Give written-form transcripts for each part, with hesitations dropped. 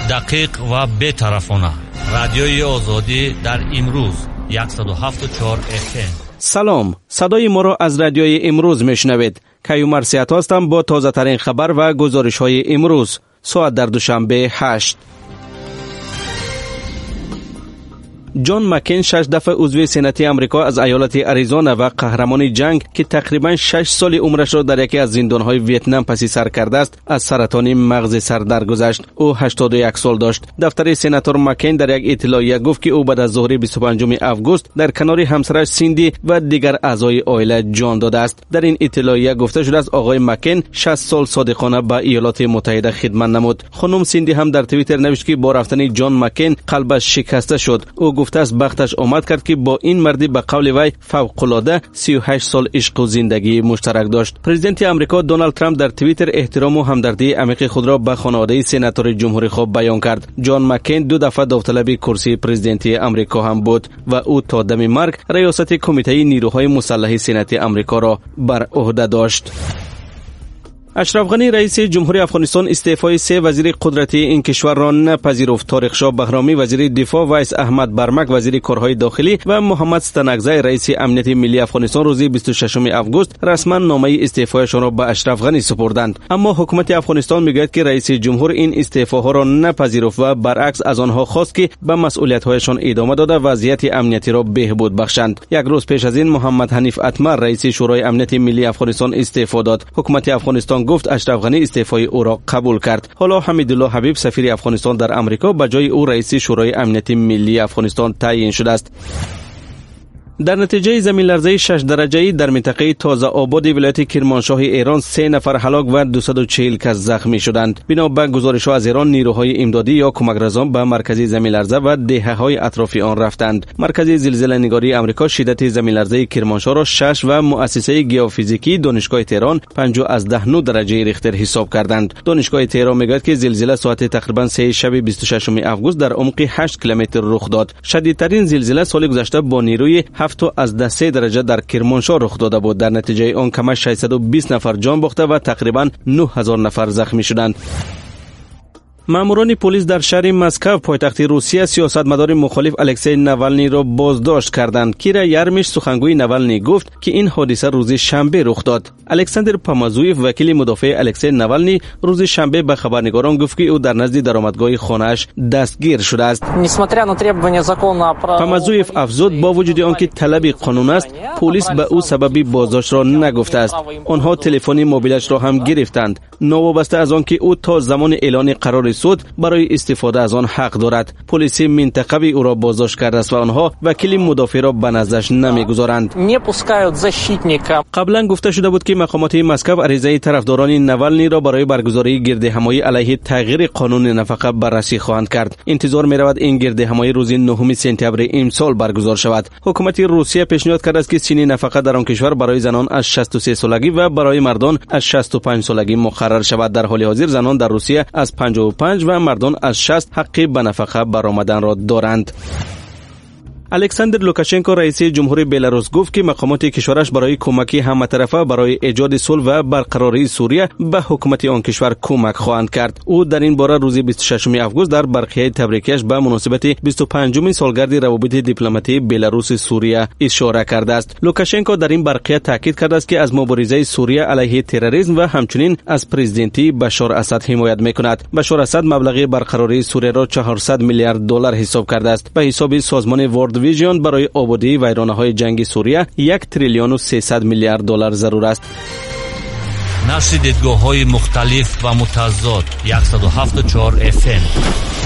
دقیق و بی‌طرفانه. رادیوی آزادی در امروز 107.4 FM. سلام، صدای ما را از رادیوی امروز میشنوید. کیومر سیات هستم با تازه ترین خبر و گزارش های امروز. ساعت در دوشنبه 8. جان مکین 6 دفعه عضو سنتی آمریکا از ایالت اریزونا و قهرمان جنگ که تقریباً 6 سال عمرش را در یکی از زندان‌های ویتنام پسی سر کرده است، از سرطان مغز سر درگذشت. او 81 سال داشت. دفتر سناتور مکین در یک اطلاعیه گفت که او بعد از ظهر 25 آگوست در کنار همسرش سیندی و دیگر اعضای عائله جان داده است. در این اطلاعیه گفته شده است آقای مکین 60 سال صادقانه به ایالات متحده خدمت نمود. خانم سیندی هم در توییتر نوشت که با رفتن جان مکین قلبش شکسته شد. او گفته است بختش آمد کرد که با این مردی به قول وی فوق‌العاده 38 سال عشق و زندگی مشترک داشت. پرزیدنت آمریکا دونالد ترامپ در توییتر احترام و همدردی عمیق خود را به خانواده سناتور جمهوری خواه بیان کرد. جان مکین 2 دفعه داوطلب کرسی پرزیدنتی آمریکا هم بود و او تا دم مرگ ریاست کمیته نیروهای مسلح سنت آمریکا را بر عهده داشت. اشرف غنی رئیس جمهوری افغانستان استعفای 3 وزیر قدرتی این کشور را نپذیرفت. طارق شاه بهرامی وزیر دفاع، ویس احمد برمک وزیر کارهای داخلی و محمد ستنگزی رئیس امنیت ملی افغانستان روز 26 آگوست رسما نامه استعفایشان را به اشرف غنی سپردند. اما حکومت افغانستان میگوید که رئیس جمهور این استعفاها را نپذیرفت و برعکس از آنها خواست که به مسئولیت‌هایشان ادامه داده وضعیت امنیتی را بهبود بخشند. یک روز پیش از این محمد حنیف اتمر رئیس شورای امنیت ملی افغانستان استعفا داد. حکومت افغانستان گفت اشرف غنی استعفای او را قبول کرد. حالا حمیدالله حبیب سفیر افغانستان در آمریکا به جای او رئیس شورای امنیت ملی افغانستان تعیین شده است. در نتیجه زمین لرزه 6 درجه‌ای در منطقه تازه آباد ولایت کرمانشاه ایران 3 نفر هلاک و 240 کس زخمی شدند. بنا به گزارش‌ها از ایران، نیروهای امدادی یا کمک‌رسان به مرکز زمین لرزه و دهه‌های اطراف آن رفتند. مرکز زلزله نگاری آمریکا شدت زمین لرزه کرمانشاه را 6 و مؤسسه گیوفیزیکی دانشگاه تهران 5.9 درجه ریختر حساب کردند. دانشگاه تهران میگوید که زلزله ساعت تقریباً 3 شب 26 آگوست در عمق 8 کیلومتر رخ داد. شدیدترین زلزله سال گذشته با نیروی 7.3 درجه در کرمانشاه رخ داده بود. در نتیجه آن کمش 620 نفر جان باخته و تقریباً 9000 نفر زخمی شدند. ماموران پلیس در شهر مسکو پایتخت روسیه سیاستمدار مخالف الکسی ناوالنی را بازداشت کردند. کیرا یارمیش سخنگوی ناوالنی گفت که این حادثه روز شنبه رخ داد. الکساندر پامازویف وکیل مدافع الکسی ناوالنی روز شنبه به خبرنگاران گفت که او در نزد درآمدگاه خانه‌اش دستگیر شده است. پامازویف افزود با وجود آنکه طلب قانون است، پلیس به او سبب بازداشت را نگفته است. آنها تلفن موبیلش را هم گرفتند. نوابسته از آنکه او تا زمان اعلان قرار سود برای استفاده از آن حق دارد. پلیس منطقوی او را بازداشت کرده است و آنها وکیل مدافع را به نزدش نمیگذارند. قبلا گفته شده بود که مقامات مسکو عریضه طرفداران ناوالنی را برای برگزاری گردهمایی علیه تغییر قانون نفقه بررسی خواهند کرد. انتظار می رود این گردهمایی روز 9 سپتامبر امسال برگزار شود. حکومت روسیه پیشنهاد کرده است که سن نفقه در آن کشور برای زنان از 63 سالگی و برای مردان از 65 سالگی مقرر شود. در حال حاضر زنان در روسیه از 55 و مردان از 60 حق به نفقه برآمدن را دارند. الکساندر لوکاشنکو رئیس جمهوری بلاروس گفت که مقامات کشورش برای کمکی همطرفه برای ایجاد صلح و برقراری سوریه به حکومت آن کشور کمک خواهند کرد. او در این باره روز 26 آگوست در برخیه تبریکش به مناسبت 25 سالگرد روابط دیپلماتی بلاروس سوریه اشاره کرده است. لوکاشنکو در این برخیه تاکید کرده است که از مبارزه سوریه علیه تروریسم و همچنین از پرزیدنتی بشار اسد حمایت میکند. بشار اسد مبلغ برقراری سوریه را 400 میلیارد دلار حساب کرده است. به حساب سازمان ورلد ویژن برای آبادی ویرانه‌های جنگ سوریه 1 تریلیون و 300 میلیارد دلار ضرور است. نشر دیدگاه‌های مختلف و متضاد 107.4 FM.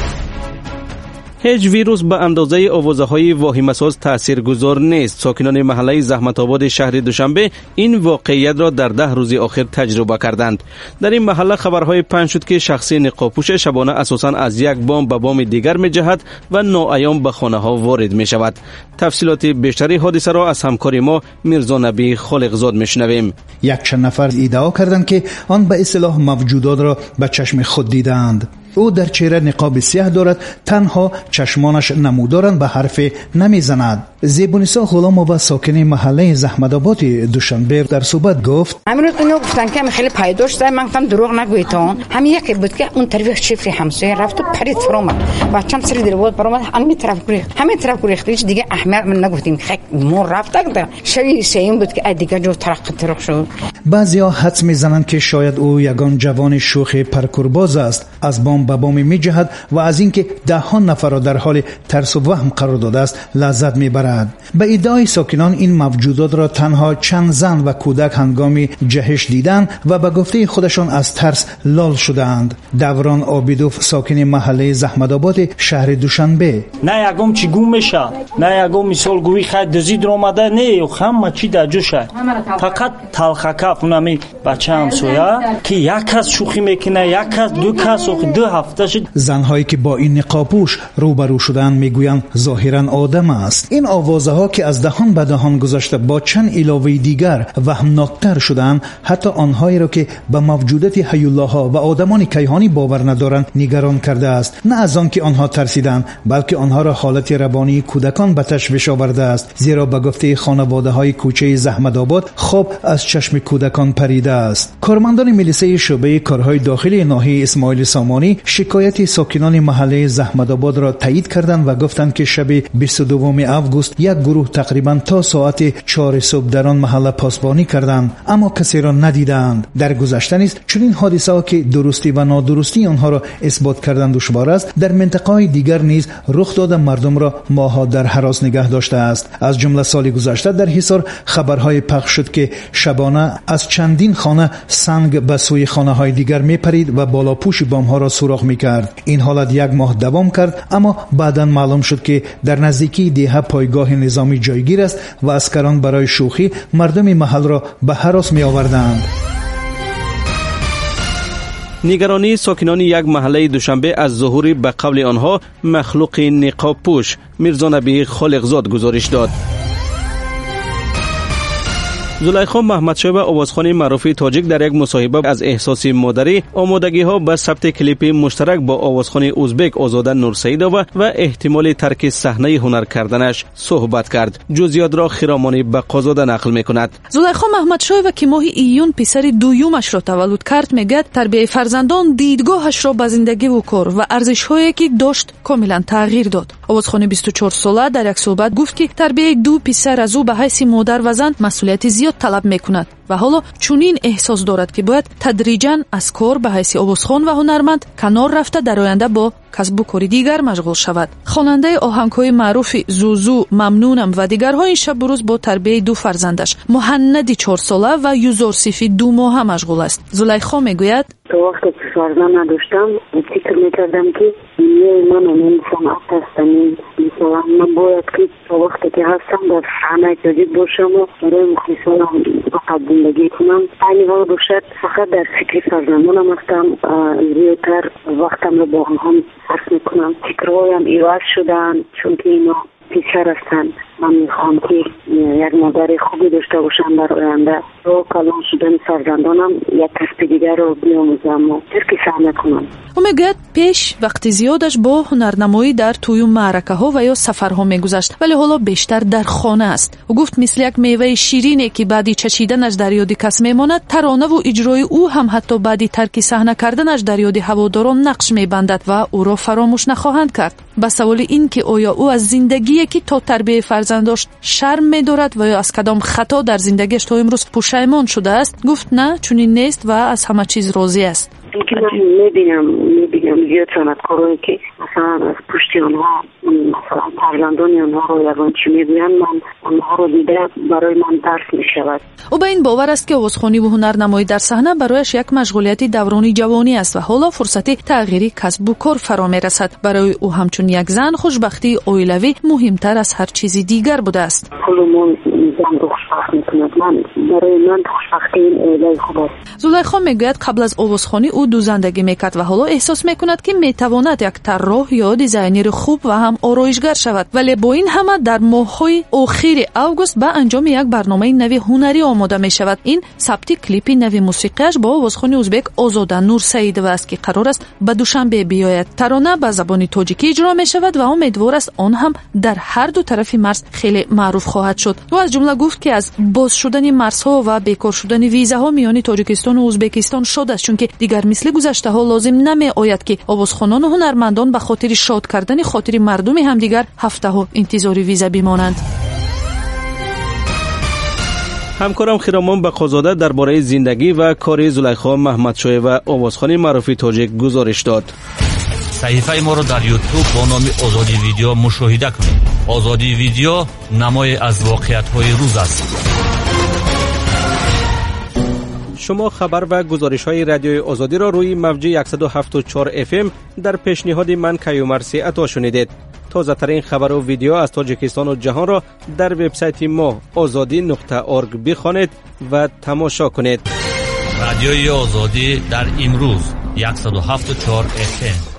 هیچ ویروس به اندازه آوازه‌های واهمه‌ساز تاثیرگذار نیست. ساکنان محله زحمت آباد شهر دوشنبه این واقعیت را در 10 روز اخیر تجربه کردند. در این محله خبرهای پخش شد که شخصی نقابپوش شبانه اساساً از یک بام به بام دیگر می‌جهد و ناعیان به خانه‌ها وارد می‌شود. تفصیلات بیشتری حادثه را از همکار ما میرزا نبی خالقزاد می‌شنویم. یک چند نفر ادعا کردند که آن به اصطلاح موجودات را به چشم خود دیدند. او در چهره نقاب سیاه دارد، تنها چشمانش نمودارند به حرف نمیزند. زیبونیسا غلامова ساکن محله زحمت‌آباد دوشنبه در صحبت گفت همین رو گفتن که خیلی پایدار شده، من گفتم دروغ نگویتون. همین یکی بود که اون طرف شفری همسایه رفت و پرید فرامد بچه‌م سری در بود برامد همین طرف گریخت هیچ دیگه اهمیت من نگفتیم خک مور رفت دیگه شوی سیم بود که دیگه جو ترق شد. بعضیا حدس میزنند که شاید او یگان جوان شوخ پرکورباز است، از بام به بام میجهد و از اینکه دهان نفر را در حال ترس و وهم قرار داده است لذت میبرد. به ادعای ساکنان این موجودات را تنها چند زن و کودک هنگام جهش دیدند و به گفته خودشان از ترس لال شدند. دوران آبیدوف ساکن محله زحمت‌آباد شهر دوشنبه: نه یگم چی گم میشه، نه یگم مثال گویی خود دزید آمده، نه همه چی در جوشه. فقط تلخکف اونمی بچه همسایه که یک کس شوخی میکنه، یک کس دو کس 2 هفته شد. زنهایی که با این نقابپوش روبرو شدن میگویند ظاهرا آدم است. این آوازه ها که از دهان به دهان گذشته با چند علاوه دیگر وهمناکتر شدند، حتی آنهایی را که به موجودات حی‌الله ها و آدمان کیهانی باور ندارند نگران کرده است. نه از آن که آنها ترسیدند، بلکه آنها را حالت روانی کودکان به تشویش آورده است، زیرا به گفته خانواده های کوچه زحمت‌آباد خواب از چشم کودکان پریده است. کارمندان ملیسه شعبه کارهای داخلی ناحیه اسماعیل سامانی شکایت ساکنان محله زحمت‌آباد را تایید کردند و گفتند که شب 22 اوگوست یک گروه تقریبا تا ساعت 4 صبح در آن محله پاسبانی کردند، اما کسی را ندیدند. در گذشته نیز چنین حادثه ها که درستی و نادرستی آنها را اثبات کردن دشوار است، در منطقه‌های دیگر نیز رخ داده مردم را ماه‌ها در هراس نگه داشته است. از جمله سال گذشته در حصار خبرهای پخش شد که شبانه از چندین خانه سنگ به سوی خانه‌های دیگر میپرید و بالا پوش بام‌ها را سوراخ میکرد. این حالت 1 ماه دوام کرد، اما بعداً معلوم شد که در نزدیکی دیه پایگاه نظامی جایگیر است و عسکران برای شوخی مردم محل را به هراس میآوردند. نگرانی ساکنان یک محله دوشنبه از ظهور به قول آنها مخلوق نقاب پوش میرزا نبی خالقزاد گزارش داد. زلیخا محمدشاه آوازخوان معروف تاجیک در یک مصاحبه از احساس مادری، آمادگی‌ها به ثبت کلیپ مشترک با آوازخوان ازبک آزاده نورسیدووا و احتمال ترک صحنه هنر کردنش صحبت کرد. جزئیات را خیرامانی به قازاده نقل می‌کند. زلیخا محمدشاه و که ماه ایون پسر دویومش را تولد کرد میگه تربیت فرزندان دیدگاهش را به زندگی و کار و ارزش‌هایی که داشت کاملا تغییر داد. آوازخوان 24 ساله در یک صحبت گفت که تربیت 2 پسر از او به حیث مادر و زن مسئولیت زیاد طلب میکند و حالا چنین احساس دارد که باید تدریجاً از کار به حیث آوازخوان و هنرمند کنار رفته در آینده با کسب و کار دیگر مشغول شود. خواننده آهنگ‌های معروف زوزو، ممنونم و دیگرها این شب روز با تربیت 2 فرزندش مهندی 4 ساله و یوزورسیفی 2 ماهه مشغول است. زلیخا میگوید تا وقتی که فرزند نداشتم فکر میکردم که من صنعت هستم، مثلا من باید که تا وقتی که هستم در صحنه تاجیک باشم و برای مخلصانم زندگی کنم. این حال باشد فقط در فکر فرزندانم هستم، زیادتر وقتم رو با هم صرف میکنم. فکرهایم ایواز شدن چون که اینا پسر هستند. من میخوام که یک مادر خوبی داشته باشم در آینده. با کلان شدن فرزندانم یک کسب دیگر رو بیاموزم و ترک صحنه کنم. او میگوید پیش وقتی زیادش با هنرنمایی در توی معرکه ها و یا سفرها میگذشت، ولی حالا بیشتر در خانه است. او گفت مثل یک میوه شیرینی که بعدی چشیدنش در یاد کس میماند، ترانه و اجرای او هم حتی بعدی ترک صحنه کردنش در یاد هواداران نقش میبندد و او را فراموش نخواهند کرد. به سوال این که آیا او از زندگی که تا تربیت فرزندش شرم می‌دارد و یا از کدام خطا در زندگیش تا امروز پشیمان شده است، گفت نه، چنین نیست و از همه چیز راضی است. اینکه من میبینم زیاد صنعتکارایی که مثلا از پشت آنها مثلا فرزندان آنها رو یگان چی میگوین، من آنها رو دیده برای من درس میشود. او به این باور است که آوازخوانی و هنرنمایی در صحنه برایش یک مشغولیت دورانی جوانی است و حالا فرصت تغییری کسب و کار فرا میرسد. برای او همچون یک زن خوشبختی عائلوی مهمتر از هر چیزی دیگر بوده است. کلمون زن رو خوشبخت میکند من برای من خوشبختی این عیله خوب است. زلیخا میگوید قبل از آوازخوانی او دوزندگی میکرد و حالا احساس میکند که میتواند یک طراح یا دیزاینر خوب و هم آرایشگر شود، ولی با این همه در ماه‌های اخیر اوگوست به انجام یک برنامه نوی هنری آماده میشود. این ثبت کلیپ نوی موسیقیش با آوازخوان ازبک آزاده نور سعیدова است که قرار است به دوشنبه بیاید. ترانه به زبان تاجیکی اجرا میشود و امیدوار است آن هم در هر دو طرف مرز خیلی معروف خواهد شد. او از جمله گفت که از باز شدن مرزها و بیکار شدن ویزاها میان تاجیکستان و ازبکستان شد است، چون که دیگر مثل گذشته ها لازم نمی آید که آوازخوانان و هنرمندان به خاطر شاد کردن خاطر مردم همدیگر هفته ها انتظار ویزا بمانند. همکارم خیرامان بقازاده درباره زندگی و کار زلیخا محمدشاه و آوازخوان معروف تاجیک گزارش داد. صحیفه ما رو در یوتیوب با نام آزادی ویدیو مشاهده کنید. آزادی ویدیو نمای از واقعیت‌های روز است. شما خبر و گزارش‌های رادیوی آزادی را روی موج 107.4 FM در پیشنهاد من کیومرسی عطا شنیدید. تازه ترین خبر و ویدیو از تاجیکستان و جهان را در وبسایت ما azadi.org بخوانید و تماشا کنید. رادیوی آزادی در امروز 107.4 FM.